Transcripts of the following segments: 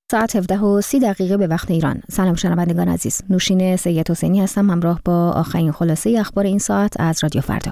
ساعت 17:30 به وقت ایران. سلام شنوندگان عزیز. نوشین سید حسینی هستم همراه با آخرین خلاصه اخبار این ساعت از رادیو فردا.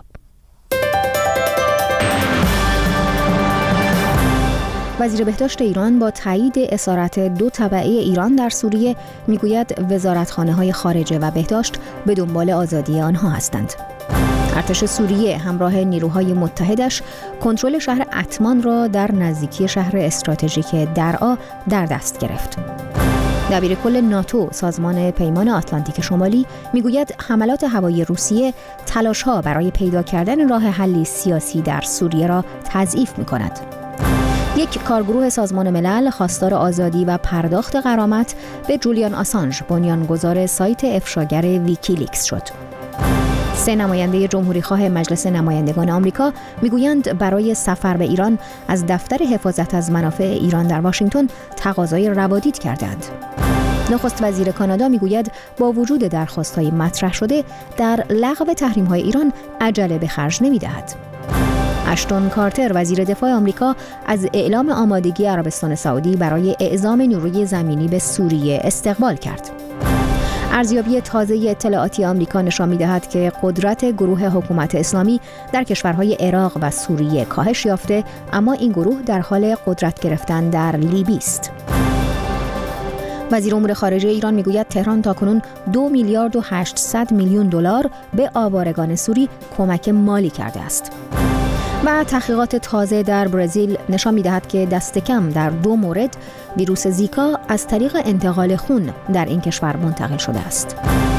وزیر بهداشت ایران با تایید اسارت 2 تبعه ایران در سوریه میگوید وزارتخانه‌های خارجه و بهداشت به دنبال آزادی آنها هستند. ارتش سوریه همراه نیروهای متحدش کنترل شهر اتمان را در نزدیکی شهر استراتژیک درعا در دست گرفت. دبیرکل ناتو سازمان پیمان آتلانتیک شمالی میگوید حملات هوایی روسیه تلاش‌ها برای پیدا کردن راه حلی سیاسی در سوریه را تضعیف می‌کند. یک کارگروه سازمان ملل خواستار آزادی و پرداخت غرامت به جولیان آسانژ بنیانگذار سایت افشاگر ویکیلیکس شد. 3 نماینده جمهوریخواه مجلس نمایندگان آمریکا میگویند برای سفر به ایران از دفتر حفاظت از منافع ایران در واشنگتن تقاضای روادید کردند. نخست وزیر کانادا میگوید با وجود درخواست‌های مطرح شده در لغو تحریم‌های ایران عجله به خرج نمی‌دهد. اشتون کارتر وزیر دفاع آمریکا از اعلام آمادگی عربستان سعودی برای اعزام نیروی زمینی به سوریه استقبال کرد. ارزیابی تازه اطلاعاتی آمریکا نشان می‌دهد که قدرت گروه حکومت اسلامی در کشورهای عراق و سوریه کاهش یافته، اما این گروه در حال قدرت گرفتن در لیبی است. وزیر امور خارجه ایران میگوید تهران تاکنون 2 میلیارد و 800 میلیون دلار به آوارگان سوری کمک مالی کرده است. و تحقیقات تازه در برزیل نشان می‌دهد که دست کم در 2 مورد ویروس زیکا از طریق انتقال خون در این کشور منتقل شده است.